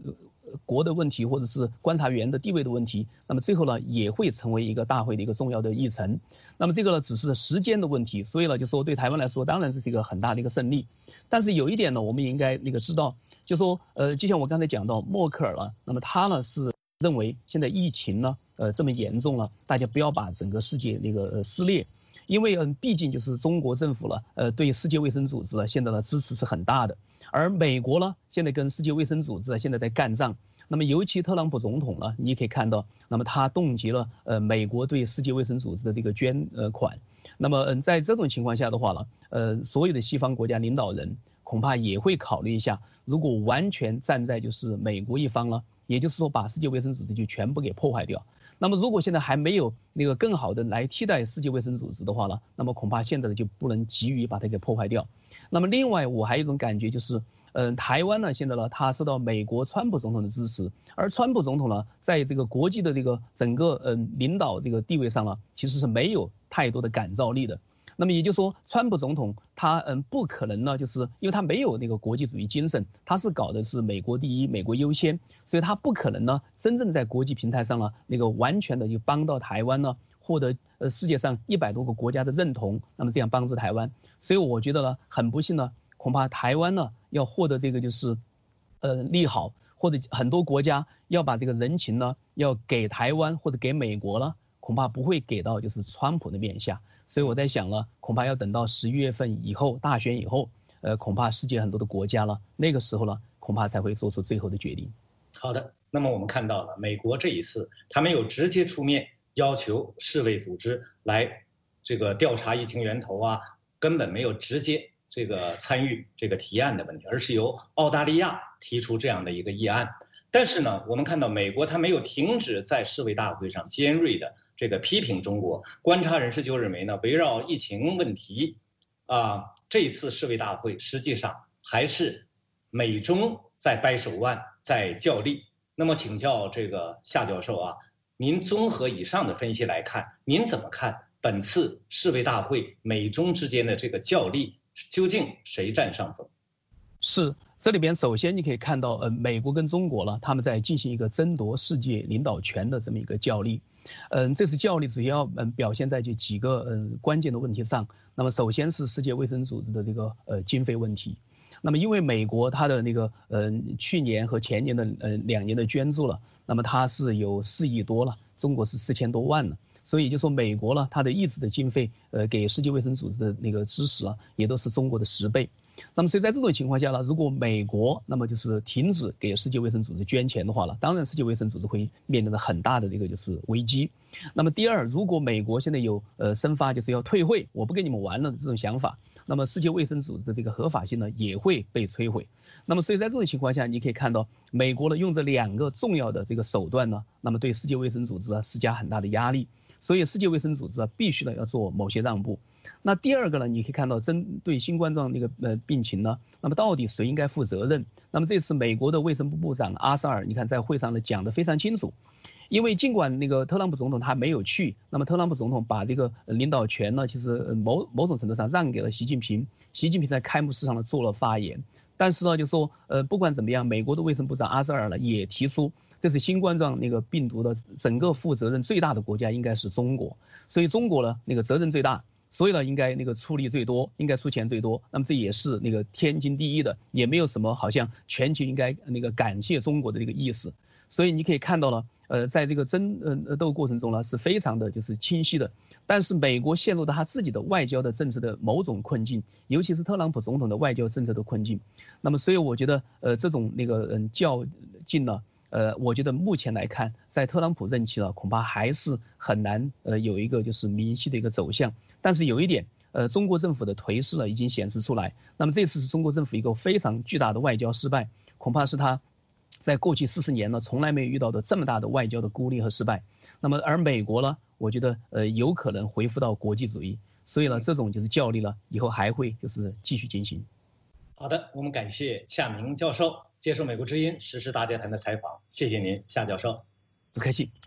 国的问题，或者是观察员的地位的问题，那么最后呢也会成为一个大会的一个重要的议程。那么这个呢只是时间的问题，所以呢就说对台湾来说，当然这是一个很大的一个胜利。但是有一点呢，我们也应该知道，就说就像我刚才讲到默克尔了，那么他呢是认为现在疫情呢这么严重了，大家不要把整个世界撕裂。因为毕竟就是中国政府了，对世界卫生组织呢现在的支持是很大的，而美国呢现在跟世界卫生组织现在在干仗。那么尤其特朗普总统呢，你可以看到，那么他冻结了美国对世界卫生组织的这个捐款。那么在这种情况下的话呢，所有的西方国家领导人恐怕也会考虑一下，如果完全站在就是美国一方了，也就是说把世界卫生组织就全部给破坏掉。那么如果现在还没有更好的来替代世界卫生组织的话呢，那么恐怕现在就不能急于把它给破坏掉。那么另外我还有一种感觉就是，台湾呢现在呢它受到美国川普总统的支持，而川普总统呢在这个国际的整个领导地位上呢，其实是没有太多的感召力的。那么也就是说，川普总统他不可能呢，就是因为他没有国际主义精神，他是搞的是美国第一、美国优先，所以他不可能呢真正在国际平台上呢完全的就帮到台湾呢获得世界上100多个国家的认同，那么这样帮助台湾。所以我觉得呢，很不幸呢，恐怕台湾呢要获得就是利好，或者很多国家要把这个人情呢要给台湾或者给美国了，恐怕不会给到就是川普的面下。所以我在想了，恐怕要等到11月份以后，大选以后，恐怕世界很多的国家了，那个时候呢，恐怕才会做出最后的决定。 好的，那么我们看到了美国这一次，他没有直接出面要求世卫组织来调查疫情源头啊，根本没有直接参与提案的问题，而是由澳大利亚提出这样的一个议案。但是呢，我们看到美国他没有停止在世卫大会上尖锐的批评中国。观察人士就认为呢，围绕疫情问题这一次世卫大会实际上还美中在掰手腕，在较力。那么请教夏教授啊，您综合以上的分析来看，您怎么看本次世卫大会美中之间的较力，究竟谁占上风？ 是，这里边首先你可以看到，美国跟中国呢，他们在进行一个争夺世界领导权的这么一个较力。这次较力主要表现在几个关键的问题上。那么首先是世界卫生组织的经费问题。那么因为美国它的去年和前年的2年的捐助了，那么它是有4亿多了，中国是4000多万了。所以就说美国呢，它的一直的经费给世界卫生组织的支持啊，也都是中国的10倍。那么所以在这种情况下呢，如果美国那么就是停止给世界卫生组织捐钱的话呢，当然世界卫生组织会面临着很大的就是危机。那么第二，如果美国现在有生发就是要退会，我不跟你们玩了这种想法，那么世界卫生组织的合法性呢也会被摧毁。那么所以在这种情况下，你可以看到美国呢用这2个重要的手段呢，那么对世界卫生组织呢施加很大的压力。所以世界卫生组织必须要做某些让步。那第二个呢，你可以看到针对新冠状病情呢，那么到底谁应该负责任？那么这次美国的卫生部部长阿萨尔，你看在会上呢讲得非常清楚。因为尽管特朗普总统他没有去，那么特朗普总统把领导权呢，其实某种程度上让给了习近平。习近平在开幕式上呢做了发言，但是呢就说不管怎么样，美国的卫生部长阿萨尔呢也提出，这是新冠状病毒的整个负责任最大的国家应该是中国，所以中国呢责任最大，所以呢应该出力最多，应该出钱最多。那么这也是天经地义的，也没有什么好像全球应该感谢中国的意思。所以你可以看到了，在争斗过程中呢是非常的就是清晰的。但是美国陷入到他自己的外交的政策的某种困境，尤其是特朗普总统的外交政策的困境。那么所以我觉得这种较劲呢，我觉得目前来看，在特朗普任期呢，恐怕还是很难有一个就是明晰的走向。但是有一点，中国政府的颓势呢已经显示出来。那么这次是中国政府一个非常巨大的外交失败，恐怕是他在过去40年呢从来没有遇到的这么大的外交的孤立和失败。那么而美国呢，我觉得有可能恢复到国际主义。所以呢，这种就是较力了，以后还会就是继续进行。 好的，我们感谢夏明教授接受美国之音时事大家谈的采访，谢谢您，夏教授。 不客气。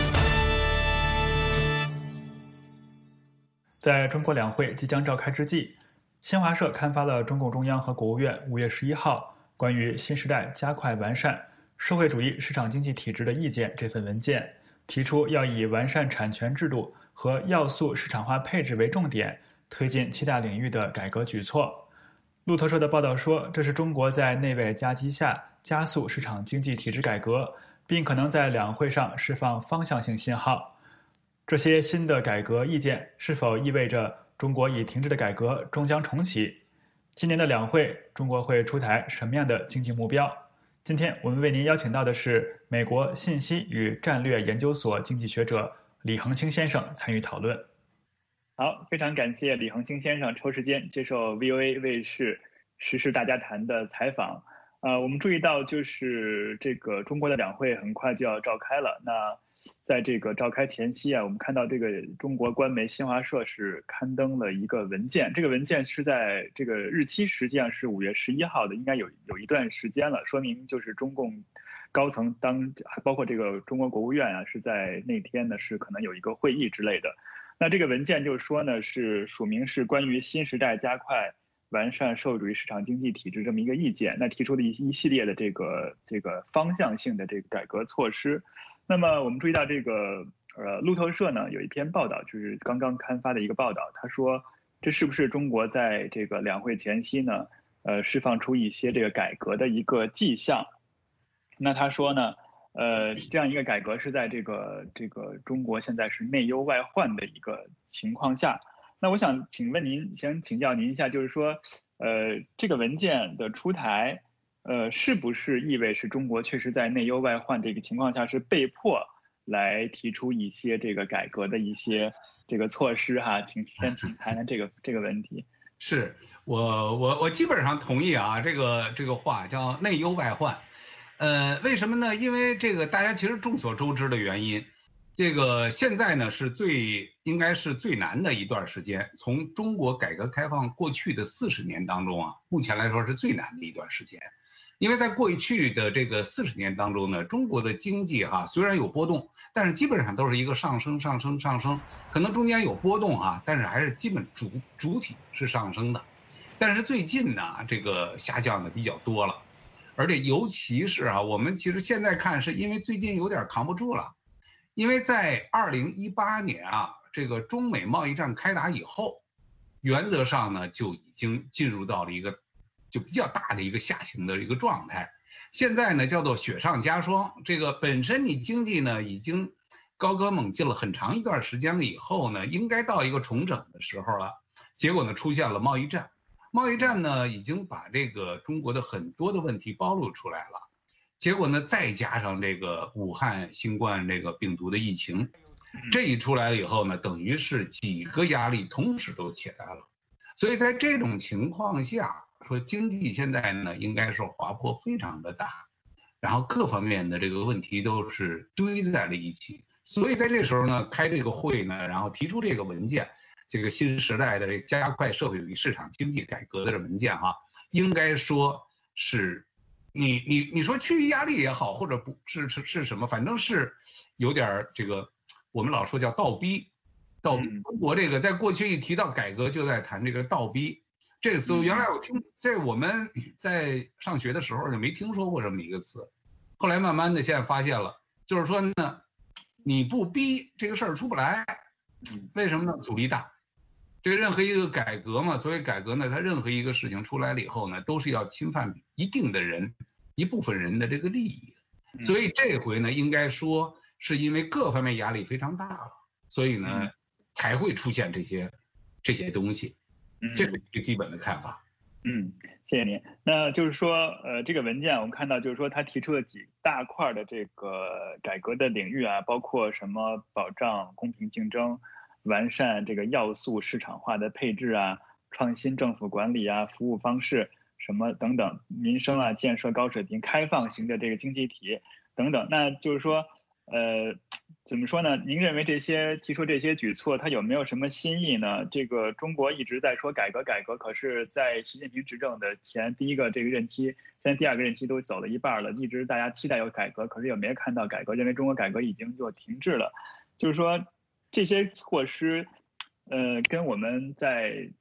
在中国两会即将召开之际， 新华社刊发了中共中央和国务院5月11号关于新时代加快完善社会主义市场经济体制的意见这份文件，提出要以完善产权制度和要素市场化配置为重点，推进7大领域的改革举措。路透社的报道说，这是中国在内外夹击下加速市场经济体制改革，并可能在两会上释放方向性信号。这些新的改革意见是否意味着中国已停滞的改革终将重启？今年的两会，中国会出台什么样的经济目标？今天我们为您邀请到的是美国信息与战略研究所经济学者李恒清先生参与讨论。好，非常感谢李恒清先生抽时间接受 VOA 卫视时事大家谈的采访。我们注意到就是这个中国的两会很快就要召开了，那在这个召开前夕我们看到这个中国官媒新华社是刊登了一个文件，这个文件是在这个日期实际上是5月11号的，应该有一段时间了，说明就是中共高层包括这个中国国务院是在那天呢是可能有一个会议之类的。那这个文件就是说呢，是署名是关于新时代加快完善社会主义市场经济体制这么一个意见，那提出的一系列的这个方向性的这个改革措施。那么我们注意到这个路透社呢有一篇报道，就是刚刚刊发的一个报道，他说这是不是中国在这个两会前夕呢释放出一些这个改革的一个迹象。那他说呢这样一个改革是在这个中国现在是内忧外患的一个情况下。那我想请教您一下，就是说这个文件的出台是不是意味是中国确实在内忧外患这个情况下是被迫来提出一些这个改革的一些这个措施请谈谈这个问题。 是我基本上同意这个话叫内忧外患。为什么呢？因为这个大家其实众所周知的原因，这个现在呢是应该是最难的一段时间，从中国改革开放过去的40年当中目前来说是最难的一段时间。因为在过去的这个40年当中呢，中国的经济虽然有波动，但是基本上都是一个上升，可能中间有波动但是还是基本主体是上升的。但是最近呢，这个下降的比较多了，而且尤其是我们其实现在看是因为最近有点扛不住了，因为在2018年这个中美贸易战开打以后，原则上呢就已经进入到了一个就比较大的一个下行的一个状态。现在呢叫做雪上加霜，这个本身你经济呢已经高歌猛进了很长一段时间了以后呢，应该到一个重整的时候了，结果呢出现了贸易战。贸易战呢已经把这个中国的很多的问题暴露出来了，结果呢再加上这个武汉新冠这个病毒的疫情，这一出来了以后呢，等于是几个压力同时都起来了。所以在这种情况下说，经济现在呢应该是滑坡非常的大，然后各方面的这个问题都是堆在了一起。所以在这时候呢开这个会呢，然后提出这个文件，这个新时代的加快社会主义市场经济改革的这文件应该说是你说区域压力也好，或者不是什么，反正是有点这个我们老说叫倒逼。中国这个在过去一提到改革就在谈这个倒逼这个词，原来在我们在上学的时候就没听说过这么一个词，后来慢慢的现在发现了，就是说呢你不逼这个事儿出不来。为什么呢？阻力大。这个任何一个改革嘛，所谓改革呢，它任何一个事情出来了以后呢，都是要侵犯一定的人一部分人的这个利益。所以这回呢应该说是因为各方面压力非常大了，所以呢才会出现这些东西。这是一个基本的看法。 谢谢您。那就是说这个文件我们看到就是说他提出了几大块的这个改革的领域包括什么保障公平竞争，完善这个要素市场化的配置创新政府管理服务方式什么等等，民生建设高水平开放型的这个经济体等等。那就是说怎么说呢？您认为提出这些举措，它有没有什么新意呢？这个中国一直在说改革，可是在习近平执政的第一个这个任期，现在第二个任期都走了一半了，一直大家期待有改革，可是也没看到改革，认为中国改革已经就停滞了。就是说这些措施，跟我们在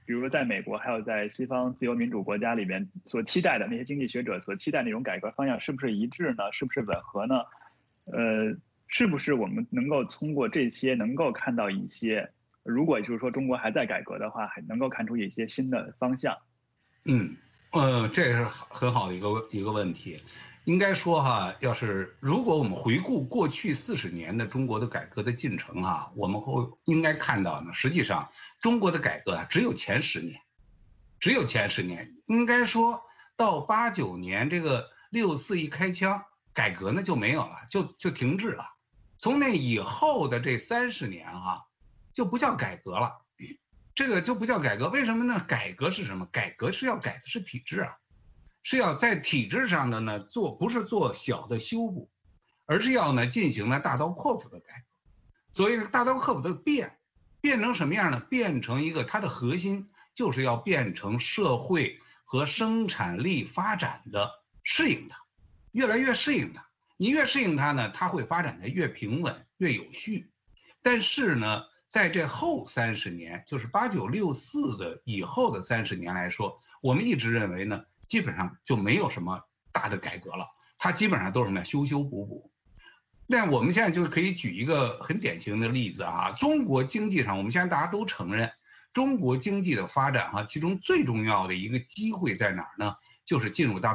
比如说在美国还有在西方自由民主国家里面所期待的那些经济学者所期待那种改革方向是不是一致呢？是不是吻合呢？是不是我们能够通过这些能够看到一些，如果就是说中国还在改革的话，还能够看出一些新的方向？ 这是很好的一个问题。应该说哈，如果我们回顾过去40年的中国的改革的进程哈，我们应该看到呢，实际上中国的改革啊，只有前10年，应该说到89年这个6·4一开枪，改革呢就没有了，就停滞了。从那以后的这30年哈，就不叫改革了，这个就不叫改革。为什么呢？改革是什么？改革是要改的是体制啊。是要在体制上的呢不是做小的修补，而是要呢进行呢大刀阔斧的改革。所以大刀阔斧的变成什么样呢？变成一个它的核心就是要变成社会和生产力发展的适应它，越来越适应它。你越适应它呢，它会发展的越平稳越有序。但是呢，在这后30年，就是89、64的以后的30年来说，我们一直认为呢，基本上就没有什么大的改革了，它基本上都是什么修修补补。那我们现在就可以举一个很典型的例子啊，中国经济上，我们现在大家都承认，中国经济的发展哈，其中最重要的一个机会在哪儿呢？就是进入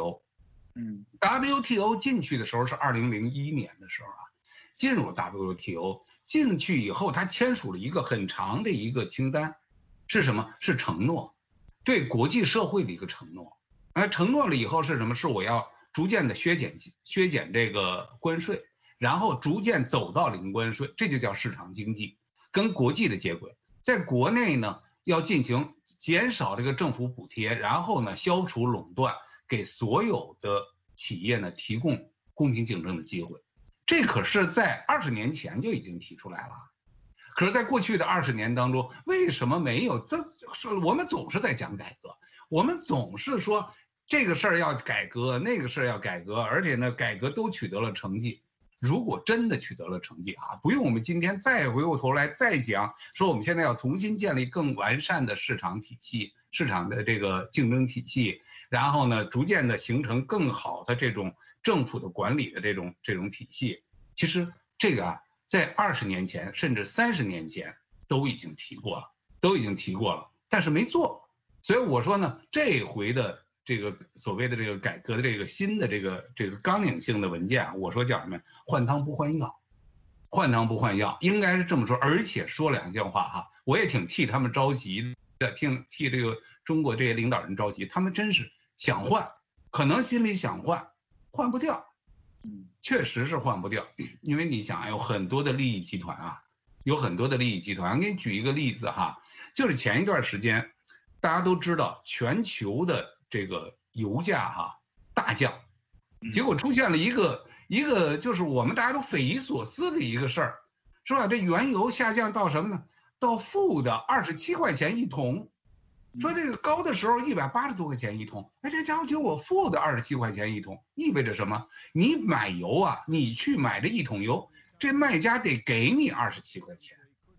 WTO。WTO 进去的时候是2001年的时候啊，进入 WTO 进去以后，他签署了一个很长的一个清单，是什么？是承诺，对国际社会的一个承诺。承诺了以后是什么？是我要逐渐的削减这个关税，然后逐渐走到零关税，这就叫市场经济，跟国际的接轨。在国内呢，要进行减少这个政府补贴，然后呢消除垄断，给所有的企业呢提供公平竞争的机会。这可是在20年前就已经提出来了。可是在过去的20年当中，为什么没有？我们总是在讲改革，我们总是说这个事儿要改革，那个事儿要改革，而且呢改革都取得了成绩。如果真的取得了成绩啊，不用我们今天再回过头来再讲说我们现在要重新建立更完善的市场体系，市场的这个竞争体系，然后呢逐渐的形成更好的这种政府的管理的这种体系。其实这个啊，在20年前甚至30年前都已经提过了，但是没做。所以我说呢，这回的这个所谓的这个改革的这个新的这个纲领性的文件啊，我说叫什么？换汤不换药，换汤不换药，应该是这么说。而且说2句话哈，我也挺替他们着急的，替这个中国这些领导人着急，他们真是想换，可能心里想换不掉，确实是换不掉，因为你想有很多的利益集团啊，我给你举一个例子哈，就是前一段时间大家都知道全球的这个油价哈大降，结果出现了一个就是我们大家都匪夷所思的一个事儿，是吧？这原油下降到什么呢？到负的27块钱一桶。说这个高的时候180多块钱一桶，这家伙给我负的27块钱一桶，意味着什么？你买油啊，你去买这一桶油，这卖家得给你27块钱，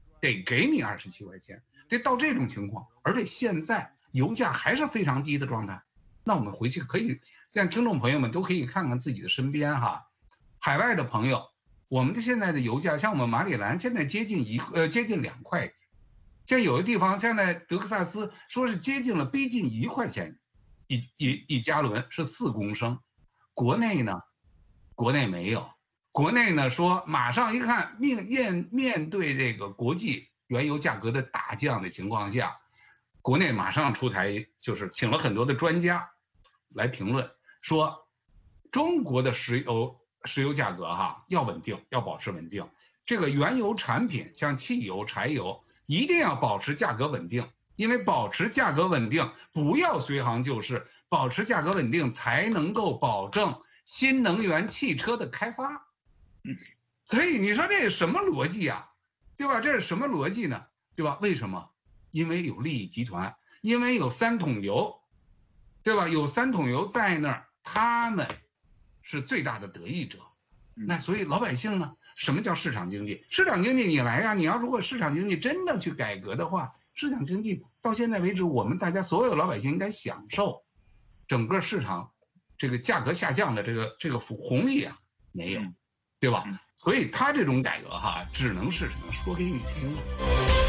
得到这种情况。而且现在油价还是非常低的状态，那我们回去可以，像听众朋友们都可以看看自己的身边哈，海外的朋友，我们的现在的油价，像我们马里兰现在接近2块。像有的地方，现在德克萨斯说是逼近1块钱一加仑，是4公升。国内呢，国内没有，国内呢说马上一看面对这个国际原油价格的大降的情况下，国内马上出台，就是请了很多的专家来评论，说中国的石油价格哈要稳定，要保持稳定。这个原油产品像汽油、柴油一定要保持价格稳定，因为保持价格稳定，不要随行就市，保持价格稳定才能够保证新能源汽车的开发。所以你说这是什么逻辑啊？对吧？这是什么逻辑呢？对吧？为什么？因为有利益集团，因为有3桶油，对吧？有3桶油在那儿，他们是最大的得益者。那所以老百姓呢？什么叫市场经济？市场经济你来呀，你要如果市场经济真的去改革的话， 市场经济到现在为止，我们大家所有老百姓应该享受整个市场这个价格下降的这个红利啊，没有，对吧？所以他这种改革哈，只能是说给你听的。